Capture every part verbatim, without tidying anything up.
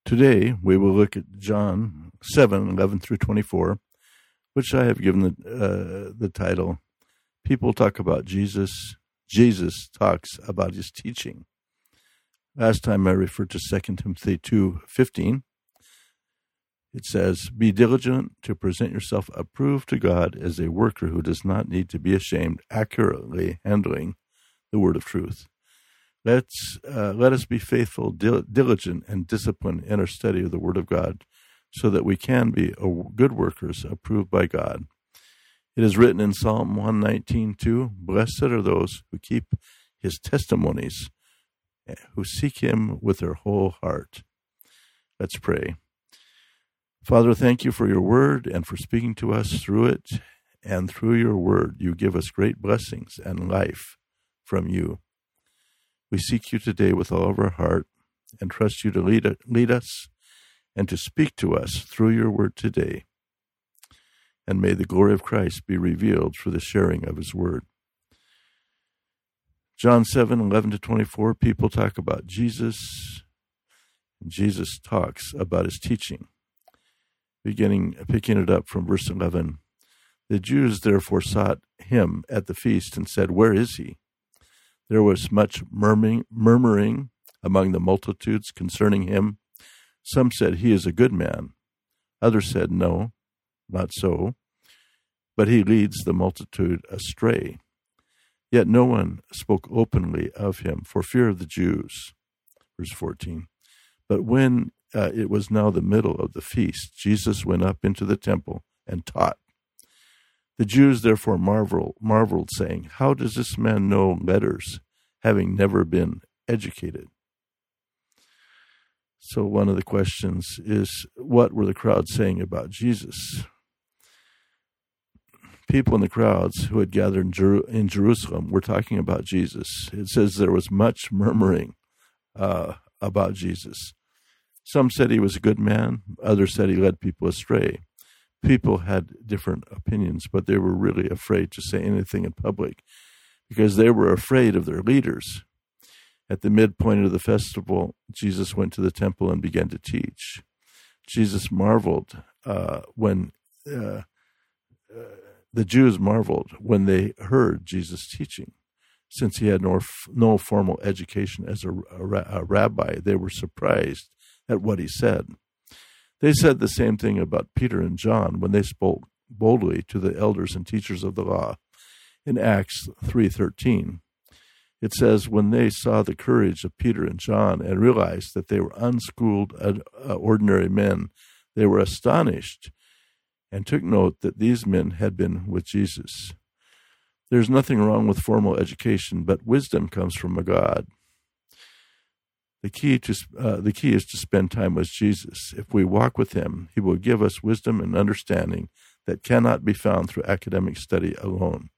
Today, we will look at John seven, eleven through twenty-four, which I have given the, uh, the title, People Talk About Jesus, Jesus Talks About His Teaching. Last time I referred to Second Timothy two fifteen. It says, Be diligent to present yourself approved to God as a worker who does not need to be ashamed, accurately handling the word of truth. Let's, uh, let us be faithful, dil- diligent, and disciplined in our study of the Word of God so that we can be good workers approved by God. It is written in Psalm one nineteen two, Blessed are those who keep His testimonies, who seek Him with their whole heart. Let's pray. Father, thank you for your Word and for speaking to us through it, and through your Word you give us great blessings and life from you. We seek you today with all of our heart and trust you to lead, lead us and to speak to us through your word today. And may the glory of Christ be revealed through the sharing of his word. John seven, eleven to twenty-four, people talk about Jesus, and Jesus talks about his teaching. Beginning, picking it up from verse eleven, the Jews therefore sought him at the feast and said, Where is he? There was much murmuring, murmuring among the multitudes concerning him. Some said, He is a good man. Others said, No, not so. But he leads the multitude astray. Yet no one spoke openly of him for fear of the Jews. Verse fourteen. But when uh, it was now the middle of the feast, Jesus went up into the temple and taught. The Jews therefore marveled, marveled, saying, How does this man know letters, having never been educated? So one of the questions is, what were the crowds saying about Jesus? People in the crowds who had gathered in, Jer- in Jerusalem were talking about Jesus. It says there was much murmuring uh, about Jesus. Some said he was a good man. Others said he led people astray. People had different opinions, but they were really afraid to say anything in public because they were afraid of their leaders. At the midpoint of the festival, Jesus went to the temple and began to teach. Jesus marveled uh, when uh, uh, the Jews marveled when they heard Jesus teaching. Since he had no, no formal education as a, a, a rabbi, they were surprised at what he said. They said the same thing about Peter and John when they spoke boldly to the elders and teachers of the law. In Acts three thirteen, it says, when they saw the courage of Peter and John and realized that they were unschooled, uh, ordinary men, they were astonished and took note that these men had been with Jesus. There's nothing wrong with formal education, but wisdom comes from a God. The key to uh, the key is to spend time with Jesus. If we walk with him, he will give us wisdom and understanding that cannot be found through academic study alone.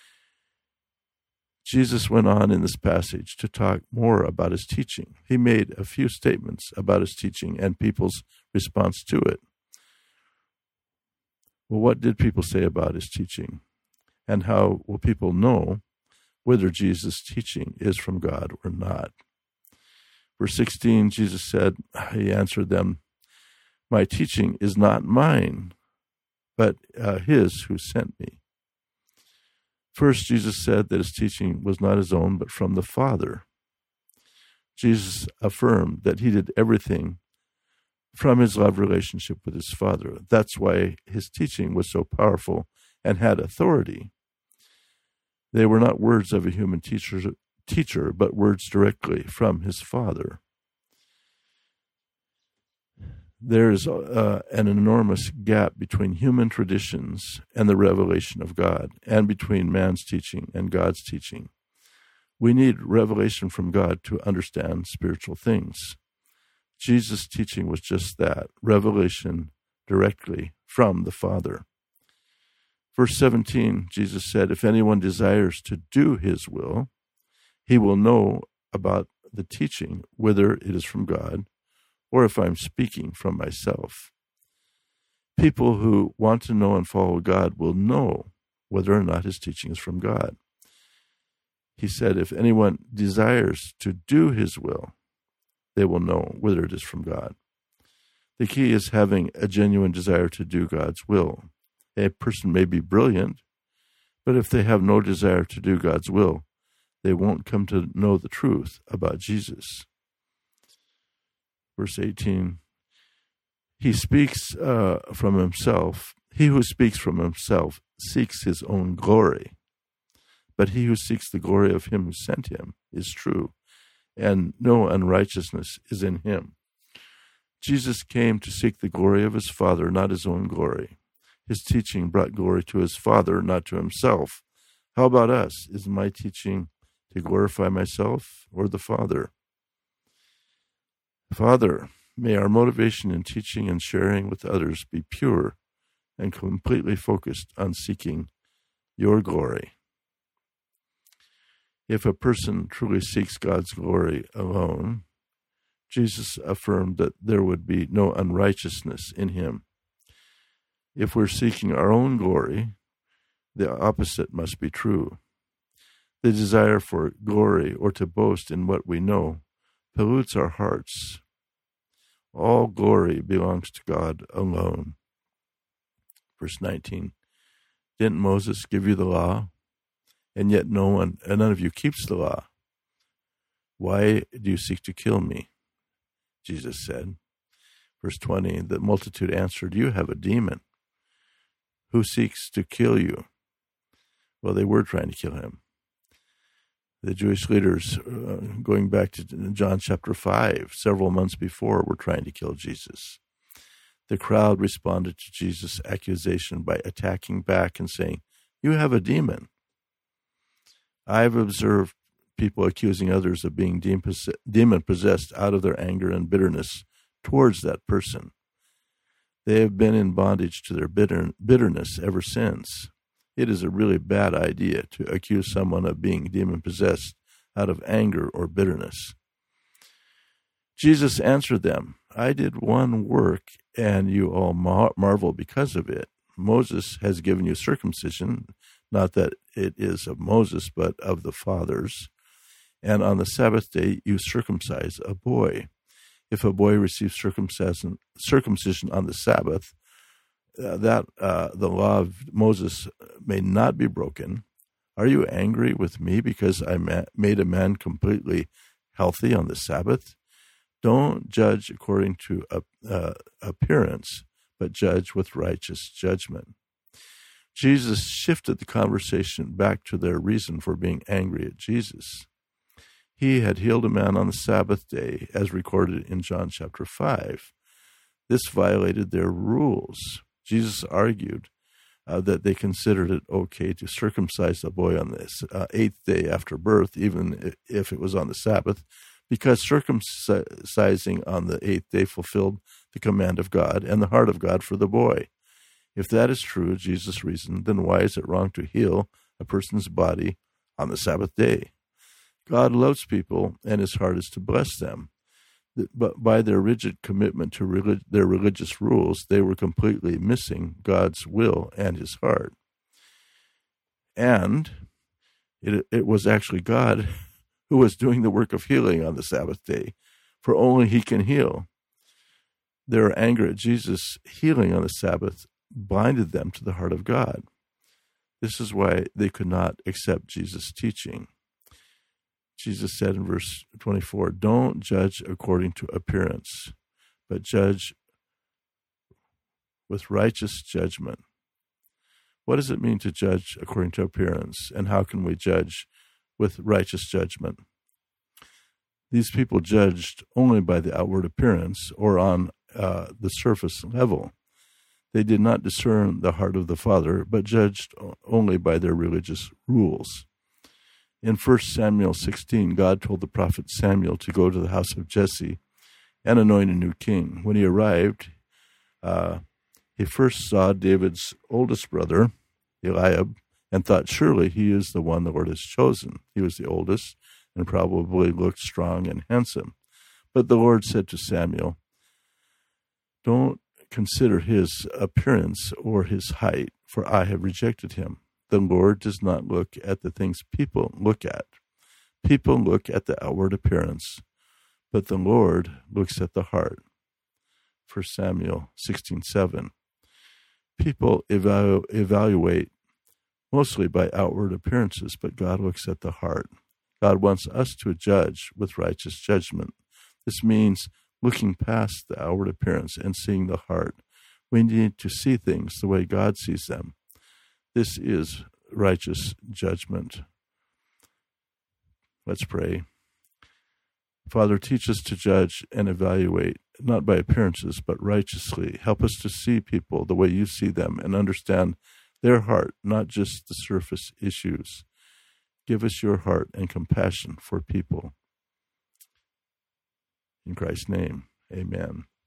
Jesus went on in this passage to talk more about his teaching. He made a few statements about his teaching and people's response to it. Well, what did people say about his teaching? And how will people know whether Jesus' teaching is from God or not? Verse sixteen, Jesus said, he answered them, My teaching is not mine, but uh, his who sent me. First, Jesus said that his teaching was not his own, but from the Father. Jesus affirmed that he did everything from his love relationship with his Father. That's why his teaching was so powerful and had authority. They were not words of a human teacher, teacher, but words directly from his Father. There is uh, an enormous gap between human traditions and the revelation of God, and between man's teaching and God's teaching. We need revelation from God to understand spiritual things. Jesus' teaching was just that, revelation directly from the Father. Verse seventeen, Jesus said, If anyone desires to do his will, he will know about the teaching, whether it is from God or if I'm speaking from myself. People who want to know and follow God will know whether or not his teaching is from God. He said, if anyone desires to do his will, they will know whether it is from God. The key is having a genuine desire to do God's will. A person may be brilliant, but if they have no desire to do God's will, they won't come to know the truth about Jesus. Verse eighteen, he speaks uh, from himself. He who speaks from himself seeks his own glory, but he who seeks the glory of him who sent him is true, and no unrighteousness is in him. Jesus came to seek the glory of his Father, not his own glory. His teaching brought glory to his Father, not to himself. How about us? Is my teaching to glorify myself or the Father? Father, may our motivation in teaching and sharing with others be pure and completely focused on seeking your glory. If a person truly seeks God's glory alone, Jesus affirmed that there would be no unrighteousness in him. If we're seeking our own glory, the opposite must be true. The desire for glory or to boast in what we know pollutes our hearts. All glory belongs to God alone. Verse nineteen, didn't Moses give you the law? And yet no one, and none of you keeps the law. Why do you seek to kill me? Jesus said. Verse twenty, the multitude answered, you have a demon. Who seeks to kill you? Well, they were trying to kill him. The Jewish leaders, uh, going back to John chapter five, several months before, were trying to kill Jesus. The crowd responded to Jesus' accusation by attacking back and saying, you have a demon. I've observed people accusing others of being demon-possessed out of their anger and bitterness towards that person. They have been in bondage to their bitter, bitterness ever since. It is a really bad idea to accuse someone of being demon-possessed out of anger or bitterness. Jesus answered them, I did one work, and you all mar- marvel because of it. Moses has given you circumcision, not that it is of Moses, but of the fathers. And on the Sabbath day you circumcise a boy. If a boy receives circumcision, circumcision on the Sabbath, uh, that uh, the law of Moses may not be broken. Are you angry with me because I ma- made a man completely healthy on the Sabbath? Don't judge according to uh, uh, appearance, but judge with righteous judgment. Jesus shifted the conversation back to their reason for being angry at Jesus. He had healed a man on the Sabbath day, as recorded in John chapter five. This violated their rules. Jesus argued uh, that they considered it okay to circumcise a boy on the uh, eighth day after birth, even if it was on the Sabbath, because circumcising on the eighth day fulfilled the command of God and the heart of God for the boy. If that is true, Jesus reasoned, then why is it wrong to heal a person's body on the Sabbath day? God loves people, and his heart is to bless them. But by their rigid commitment to relig- their religious rules, they were completely missing God's will and his heart. And it, it was actually God who was doing the work of healing on the Sabbath day, for only he can heal. Their anger at Jesus' healing on the Sabbath blinded them to the heart of God. This is why they could not accept Jesus' teaching. Jesus said in verse twenty-four, don't judge according to appearance, but judge with righteous judgment. What does it mean to judge according to appearance, and how can we judge with righteous judgment? These people judged only by the outward appearance or on uh, the surface level. They did not discern the heart of the Father, but judged only by their religious rules. In First Samuel sixteen, God told the prophet Samuel to go to the house of Jesse and anoint a new king. When he arrived, uh, he first saw David's oldest brother, Eliab, and thought, surely he is the one the Lord has chosen. He was the oldest and probably looked strong and handsome. But the Lord said to Samuel, don't consider his appearance or his height, for I have rejected him. The Lord does not look at the things people look at. People look at the outward appearance, but the Lord looks at the heart. First Samuel sixteen seven. People evalu- evaluate mostly by outward appearances, but God looks at the heart. God wants us to judge with righteous judgment. This means looking past the outward appearance and seeing the heart. We need to see things the way God sees them. This is righteous judgment. Let's pray. Father, teach us to judge and evaluate, not by appearances, but righteously. Help us to see people the way you see them and understand their heart, not just the surface issues. Give us your heart and compassion for people. In Christ's name, amen.